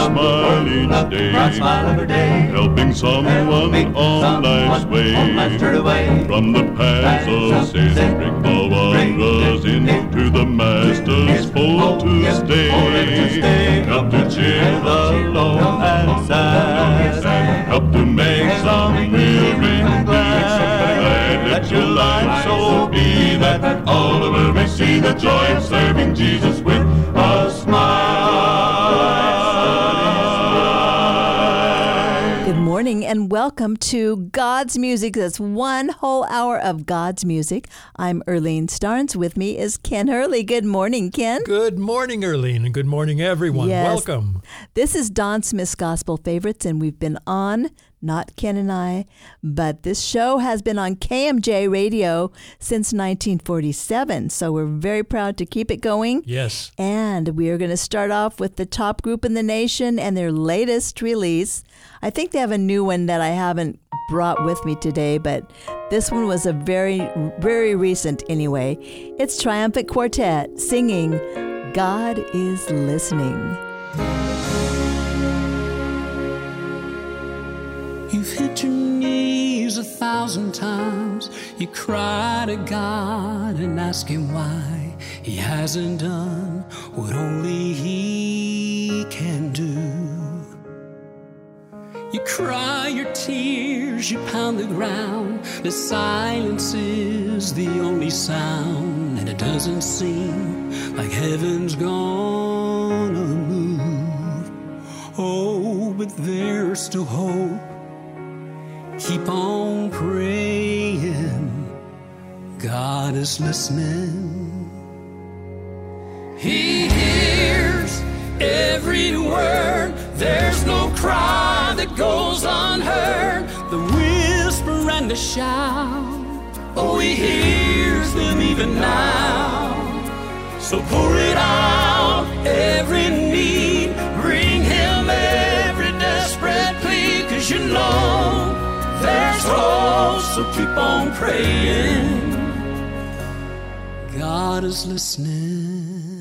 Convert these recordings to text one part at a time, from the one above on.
smile each day, helping someone on life's way, from the paths of sin, bring the wanderers into the Master's fold to stay, help to cheer the lone and sad, help to make some weary glad. Let your life so be that all the world may see the joy of serving Jesus with a smile. Good morning and welcome to God's Music. That's one whole hour of God's music. I'm Earlene Starnes. With me is Ken Hurley. Good morning, Ken. Good morning, Earlene, and good morning, everyone. Yes. Welcome. This is Don Smith's Gospel Favorites, and we've been on, not Ken and I, but this show has been on KMJ Radio since 1947, so we're very proud to keep it going. Yes. And we are going to start off with the top group in the nation and their latest release. I think they have a new one that I haven't brought with me today, but this one was a very, very recent anyway. It's Triumphant Quartet singing God is Listening. You've hit your knees 1,000 times. You cry to God and ask Him why He hasn't done what only He can do. You cry your tears, you pound the ground. The silence is the only sound, and it doesn't seem like heaven's gonna move. Oh, but there's still hope. Keep on praying, God is listening. He hears every word, there's no cry that goes unheard. The whisper and the shout, oh, He hears them even now. So pour it out, every need, bring Him every desperate plea, 'cause you know there's hope, so keep on praying. God is listening.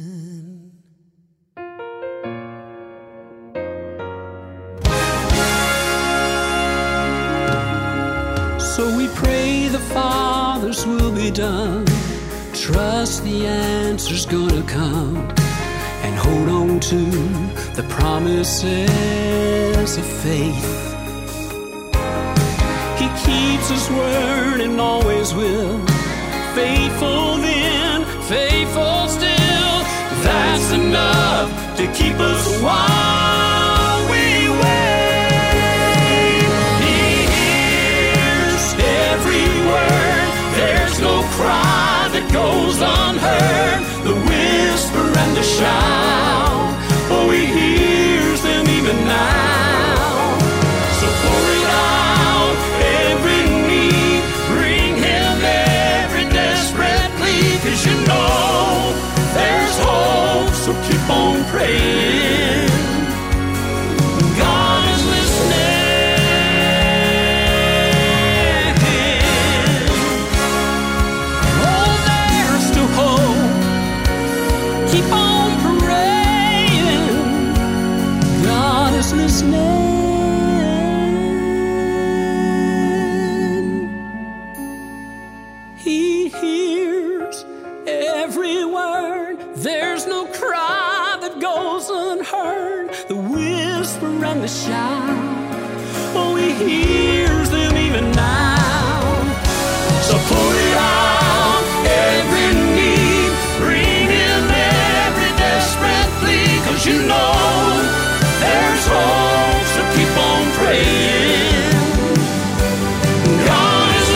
So we pray the Father's will be done. Trust the answer's gonna come. And hold on to the promises of faith. He keeps His word and always will. Faithful then, faithful still. That's enough to keep us while we wait. He hears every word. There's no cry that goes unheard. The whisper and the shout, oh, He hears them even now. So pour it out, every need, bring Him every desperate plea, 'cause you know there's hope, so keep on praying. God is listening. Oh, there's still hope. Keep on praying. God is listening. He hears every word. There's no cry that goes unheard. The whisper and the shout, oh, He hears them even now. So pour it out, every need, bring Him every desperate plea, 'cause you know there's hope, so keep on praying. God is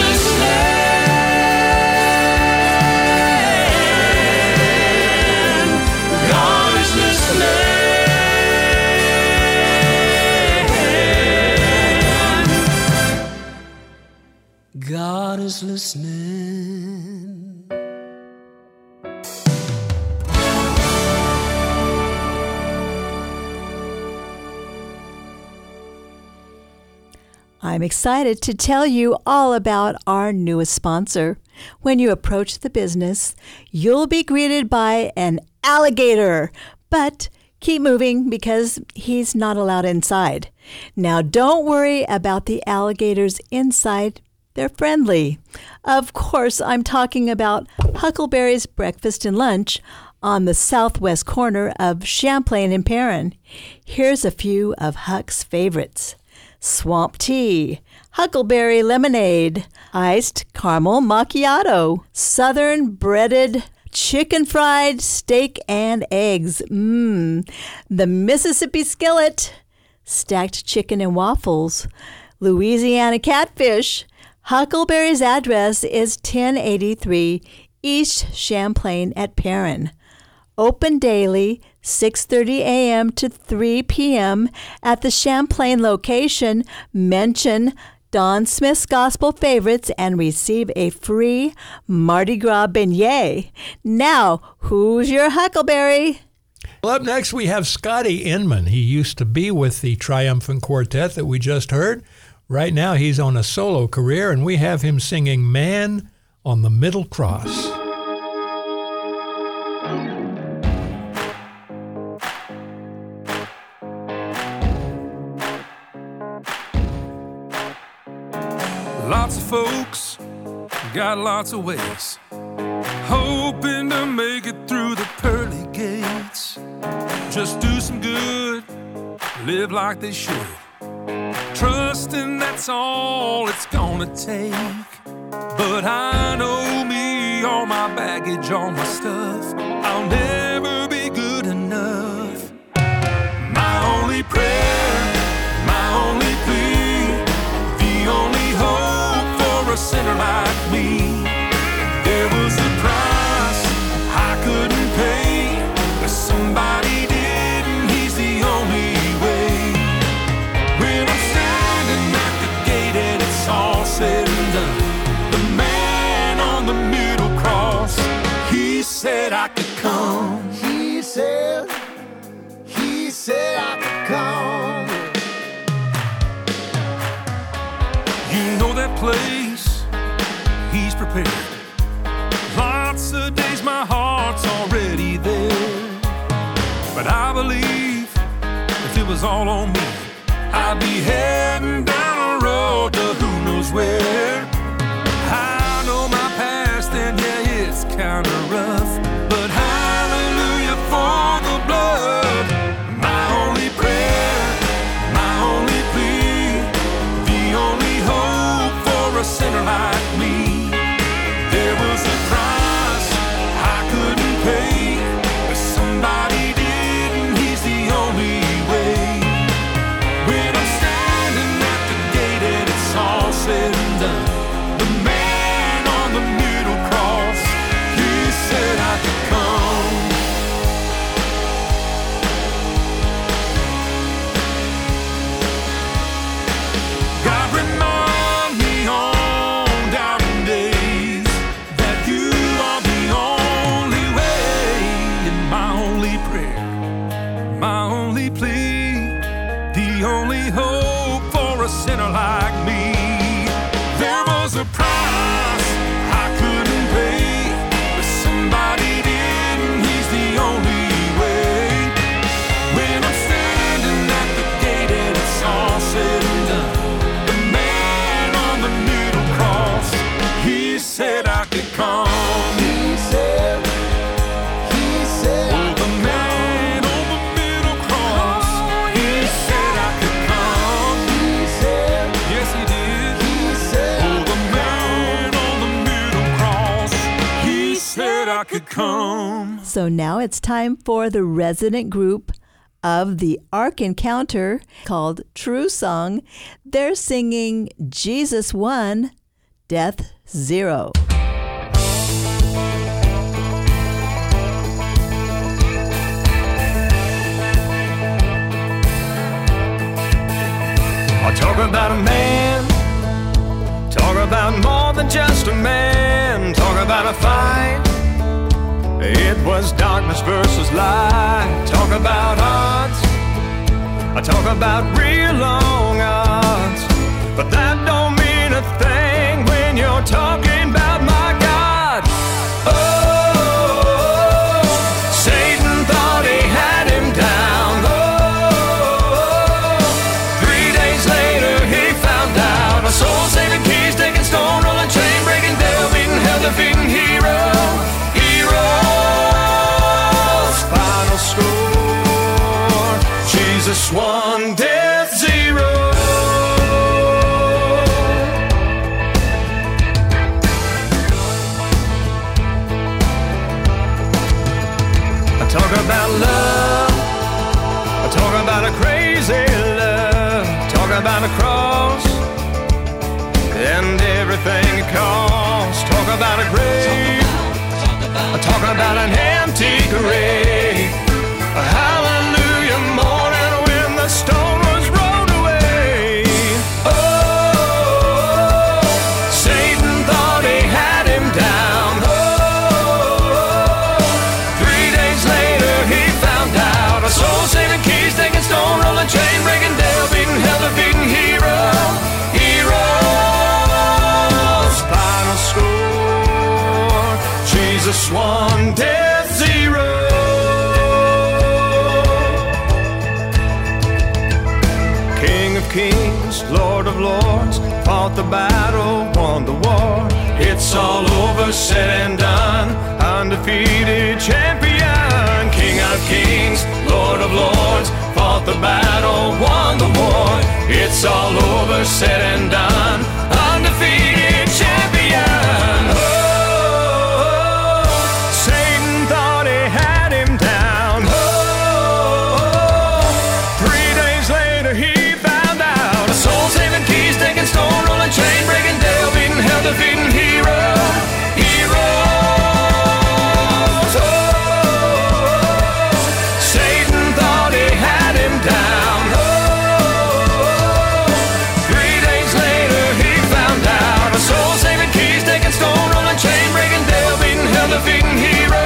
listening. God is listening. God is listening. I'm excited to tell you all about our newest sponsor. When you approach the business, you'll be greeted by an alligator, but keep moving because he's not allowed inside. Now, don't worry about the alligators inside. They're friendly. Of course, I'm talking about Huckleberry's Breakfast and Lunch on the southwest corner of Champlain and Perrin. Here's a few of Huck's favorites. Swamp tea, huckleberry lemonade, iced caramel macchiato, southern breaded chicken fried steak and eggs. The Mississippi skillet, stacked chicken and waffles, Louisiana catfish. Huckleberry's address is 1083 East Champlain at Perrin. Open daily, 6:30 a.m. to 3 p.m. at the Champlain location. Mention Don Smith's Gospel Favorites and receive a free Mardi Gras beignet. Now, who's your Huckleberry? Well, up next we have Scotty Inman. He used to be with the Triumphant Quartet that we just heard. Right now he's on a solo career, and we have him singing Man on the Middle Cross. Lots of folks got lots of ways, hoping to make it through the pearly gates. Just do some good, live like they should, trusting that's all it's gonna take. But I know me, all my baggage, all my stuff, I'll never be good enough. My only prayer, my only plea, the only hope for a sinner like me. There was a price I couldn't pay, but somebody did, and he's the only way. When I'm standing at the gate and it's all said and done, the man on the middle cross, he said I could come. He said I could come. You know that place he's prepared. Lots of days my heart's already there. But I believe if it was all on me, I'd be heading down a road to who knows where. I know my past and yeah, it's kinda rough, but hallelujah for the blood. My only prayer, my only plea, the only hope for a sinner like me. There was a price I couldn't pay, but somebody did, and he's the only way. When I'm standing at the gate and it's all said and done, the man on the middle cross, he said I could come. God, remind me on doubting days that you are the only way. And my only prayer, my only plea, the only hope for a sinner like me. There was a price I couldn't pay, but somebody did, and he's the only way. When I'm standing at the gate and it's all said and done, the man on the middle cross, he said I could come. He said, oh, the man on the middle cross, he said I could come. He said, yes he did. He said, oh, the man on the middle cross, he said I could come. So now it's time for the resident group of the Ark Encounter called True Song. They're singing Jesus 1, Death 0. I talk about a man, talk about more than just a man, talk about a fight. It was darkness versus light. Talk about odds, I talk about real long odds, but that don't mean a thing when you're talking about my God. Oh, Satan thought he had him down. Jesus one, death zero. I talk about love, I talk about a crazy love, talk about a cross and everything it costs. Talk about a grave, I talk about an empty grave. Hallelujah morning when the stone was rolled away. Oh, Satan thought he had him down. Oh, 3 days later he found out. A soul saving keys, taking stone, rolling chain, breaking Dale, beating hell, defeating hero. Final score, Jesus won, death zero. King of kings, Lord of lords, fought the battle, won the war. It's all over, said and done, undefeated champion. King of kings, Lord of lords, fought the battle, won the war. It's all over, said and done, undefeated champion. Oh, Satan thought he had him down. Oh, 3 days later he found out. A soul saving keys, taking stone, rolling chain, breaking Dale, beating hell, defeating hero. Heroes. Oh, Satan thought he had him down. Oh, 3 days later he found out. A soul saving keys, taking stone, rolling chain, breaking Dale, beating hell, defeating hero.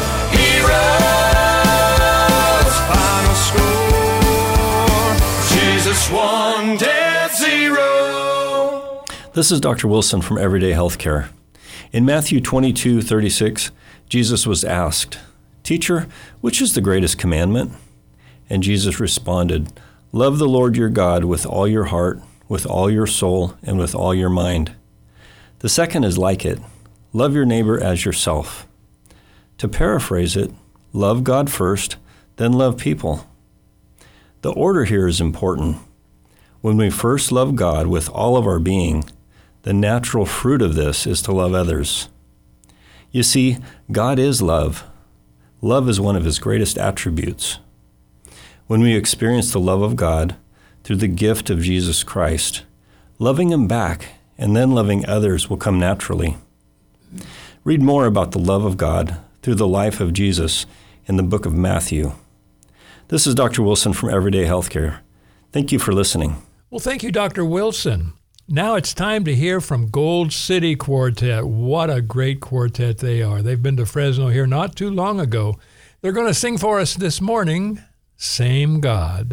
Heroes. Final score, Jesus won, death zero. This is Dr. Wilson from Everyday Healthcare. In Matthew 22:36, Jesus was asked, "Teacher, which is the greatest commandment?" And Jesus responded, "Love the Lord your God with all your heart, with all your soul, and with all your mind. The second is like it, love your neighbor as yourself." To paraphrase it, love God first, then love people. The order here is important. When we first love God with all of our being, the natural fruit of this is to love others. You see, God is love. Love is one of his greatest attributes. When we experience the love of God through the gift of Jesus Christ, loving him back and then loving others will come naturally. Read more about the love of God through the life of Jesus in the book of Matthew. This is Dr. Wilson from Everyday Healthcare. Thank you for listening. Well, thank you, Dr. Wilson. Now it's time to hear from Gold City Quartet. What a great quartet they are. They've been to Fresno here not too long ago. They're going to sing for us this morning, Same God.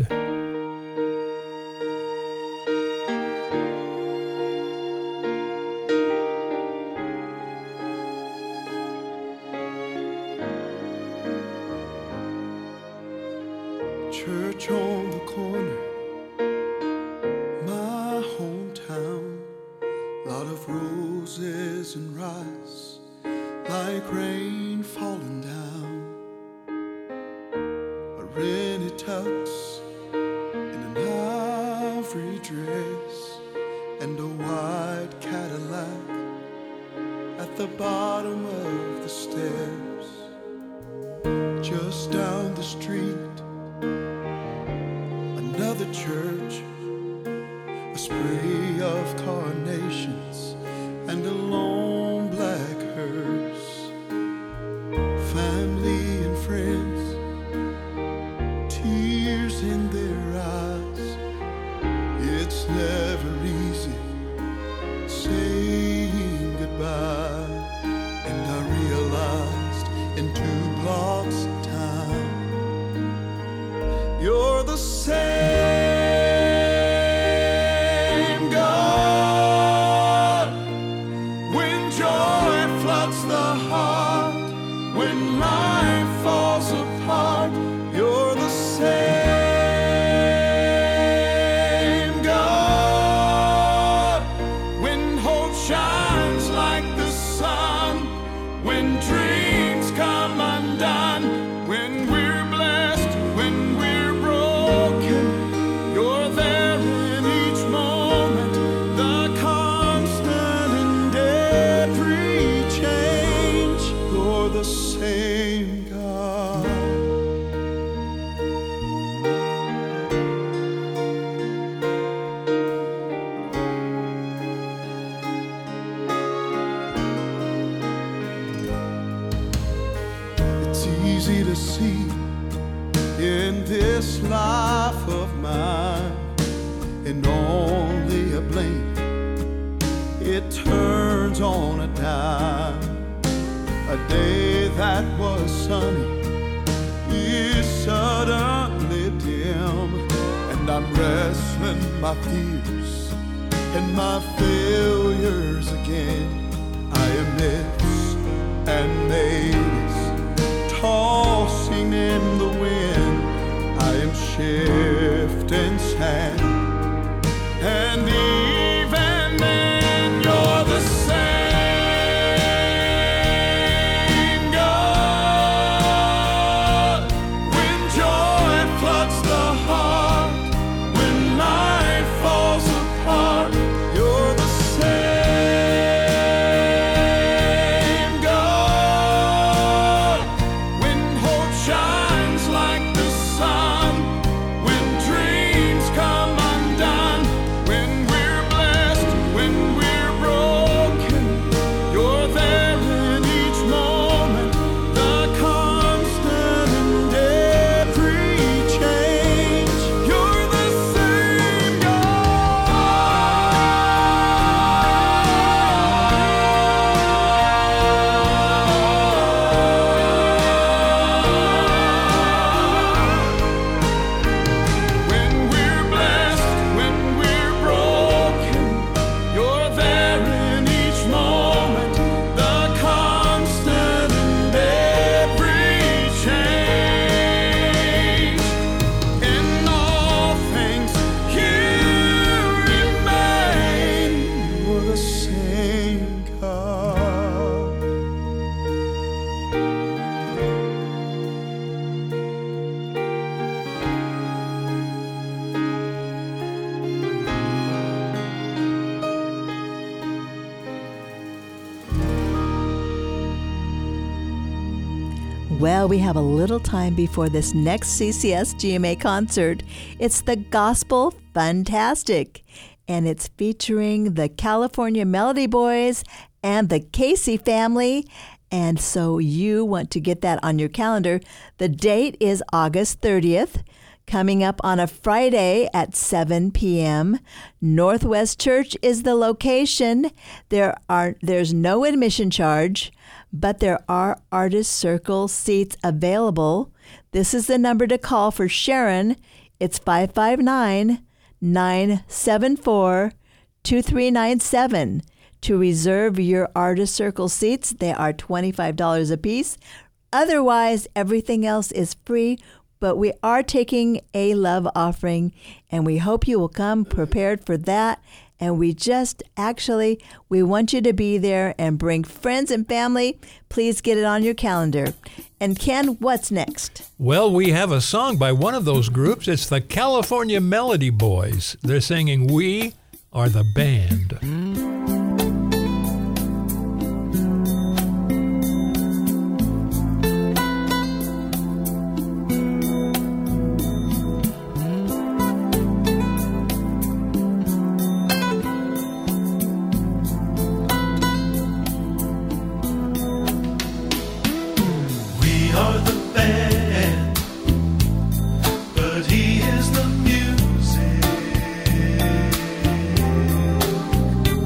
Church on the corner, my hometown. Lot of roses and rice, like rain falling down. A renny tux in an ivory dress, and a white Cadillac at the bottom of the steps. Just down the street, another church, a spray of carnations and a lone black hearse. Family and friends, tears in their eyes. It's never easy saying goodbye. And I realized in 2 blocks of time, you're the same God. When joy floods the heart, when life falls apart, you're the same God. When hope shines like the sun, when dreams come undone, when we're blessed, when we're broken, easy to see in this life of mine. In only a blink, it turns on a dime. A day that was sunny is suddenly dim, and I'm wrestling my fears and my failures again. I am myths and maybes tossing in the wind. I am shifting sand, and even then you're the same God. When joy floods the heart, when life falls apart, you're the same God. When hope shines like the sun, when dreams come undone, when we're blessed, when we're broken, you're there in each moment, the constant in every change. You're the same When we're blessed, when we're broken, you're there in each moment, the constant in every change. In all things, you remain. You're the same God. Well, we have a little time before this next CCS GMA concert. It's the Gospel Funtastic, and it's featuring the California Melody Boys and the Casey family. And so you want to get that on your calendar. The date is August 30th, coming up on a Friday at 7 p.m. Northwest Church is the location. There's no admission charge, but there are Artist Circle seats available. This is the number to call for Sharon. It's 559-974-2397. To reserve your Artist Circle seats, they are $25 a piece. Otherwise, everything else is free, but we are taking a love offering, and we hope you will come prepared for that. And we want you to be there and bring friends and family. Please get it on your calendar. And Ken, what's next? Well, we have a song by one of those groups. It's the California Melody Boys. They're singing "We Are the Band." We are the band, but he is the music.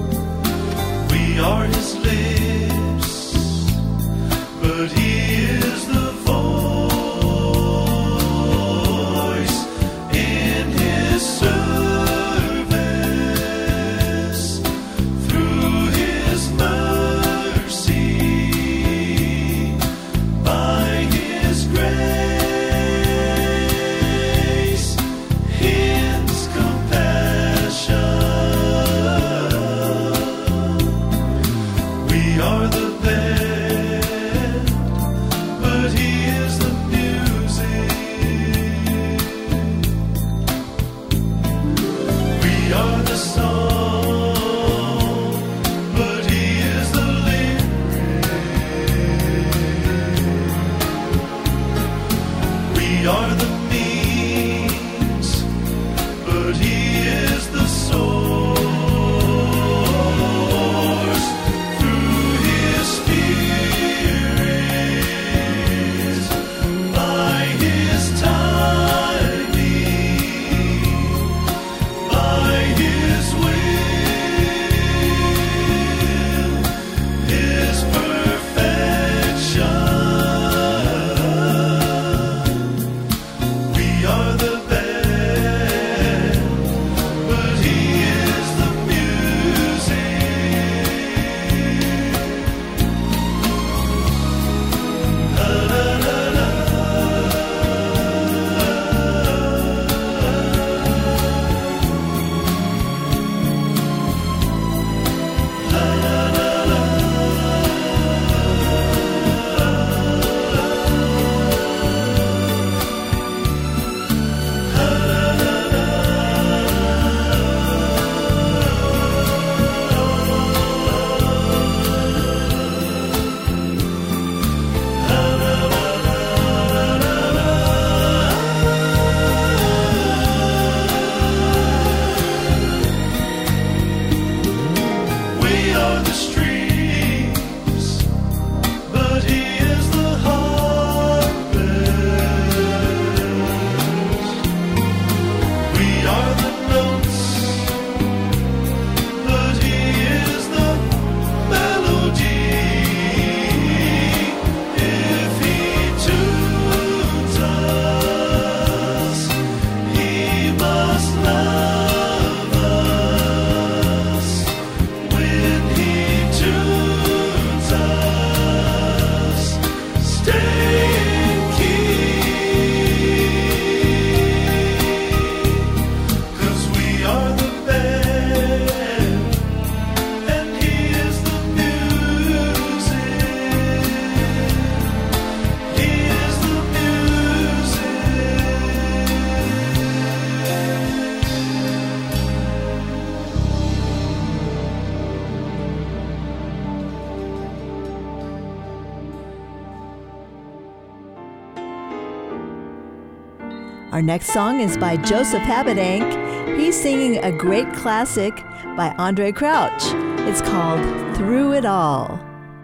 Our next song is by Joseph Habedank. He's singing a great classic by Andre Crouch. It's called Through It All.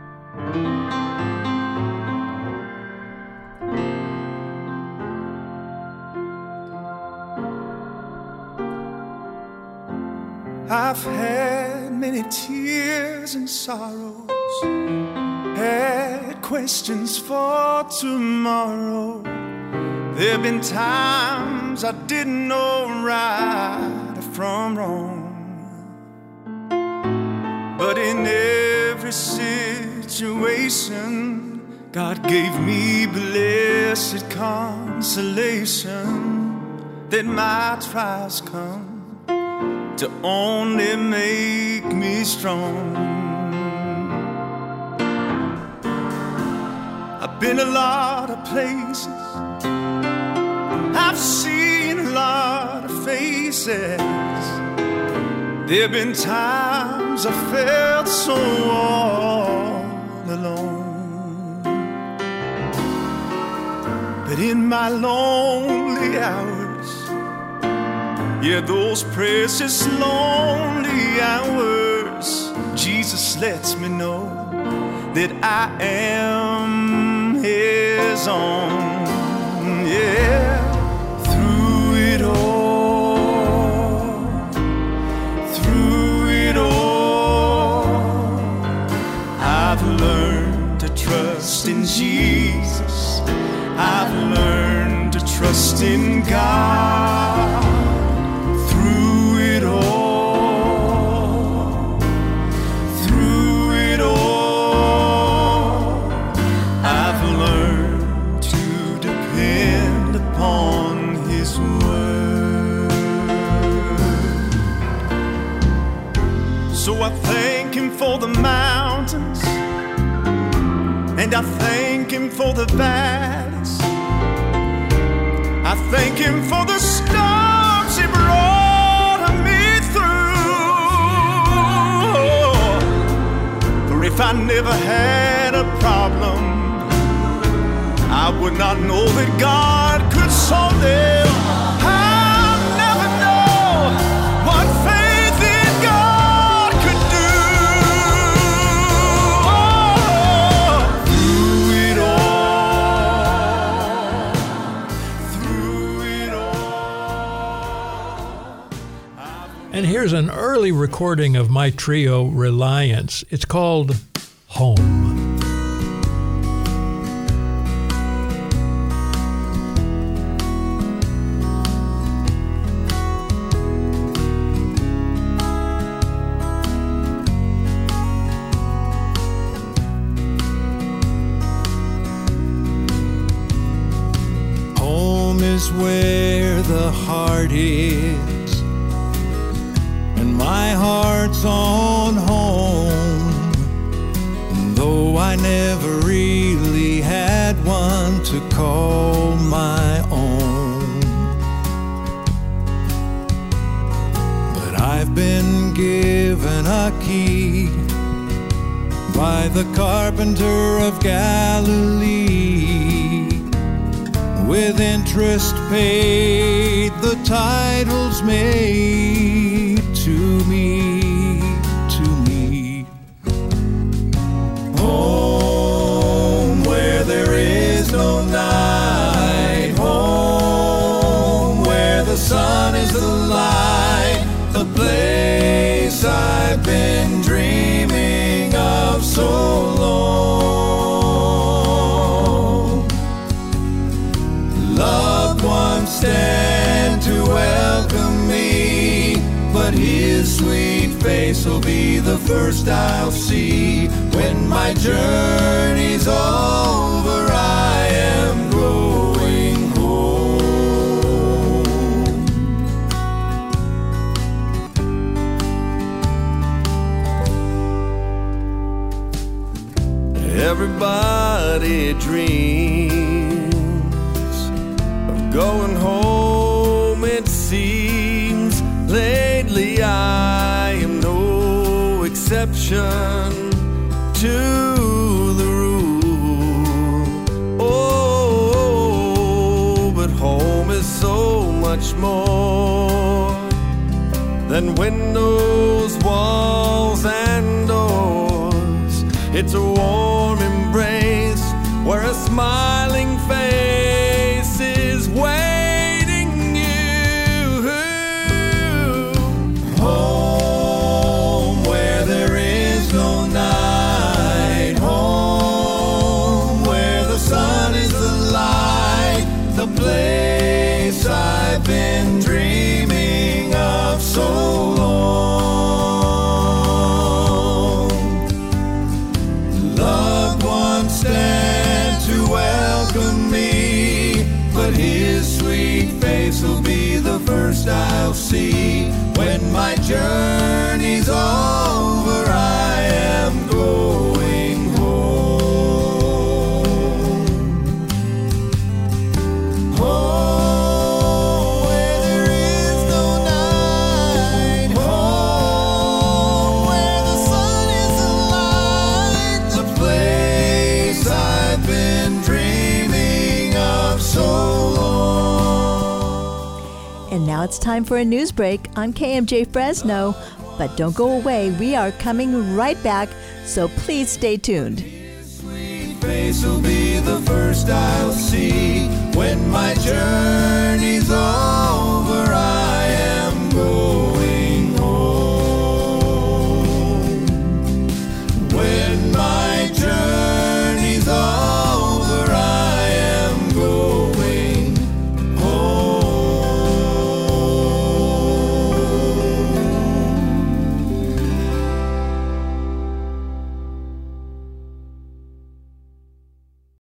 I've had many tears and sorrows, had questions for tomorrow. There've been times I didn't know right from wrong, but in every situation, God gave me blessed consolation that my trials come to only make me strong. I've been a lot of places, I've seen a lot of faces. There've been times I felt so all alone, but in my lonely hours, yeah, those precious lonely hours, Jesus lets me know that I am His own. Yeah, through it all, I've learned to trust in Jesus. I've learned to trust in God. So I thank Him for the mountains, and I thank Him for the valleys. I thank Him for the storms He brought me through. For if I never had a problem, I would not know that God could solve them. I'll never know what faith in God could do. Through it all. And here's an early recording of my trio, Reliance. It's called Home. Is where the heart is, and my heart's on home. And though I never really had one to call my own, but I've been given a key by the carpenter of Galilee. With interest paid, the title's made to me, Home where there is no night, home where the sun is the light, the place I've been dreaming of so long. Loved ones stand to welcome me, but His sweet face will be the first I'll see. When my journey's over, I am going home. Everybody dreams of going home, it seems. Lately I am no exception to the rule. Oh, but home is so than windows, walls, and doors. It's a warm embrace where a smiling face is waiting you. Home where there is no night. Home where the sun is the light. The place I've been dreaming of so long. Loved ones stand to welcome me, but his sweet face will be the first I'll see. When my journey's over, I am going home. Home where there is no night. Home where the sun is the light. The place I've been dreaming of so long. And now it's time for a news break on KMJ Fresno. But don't go away. We are coming right back, so please stay tuned. Sweet face will be the first I'll see when my journey's over.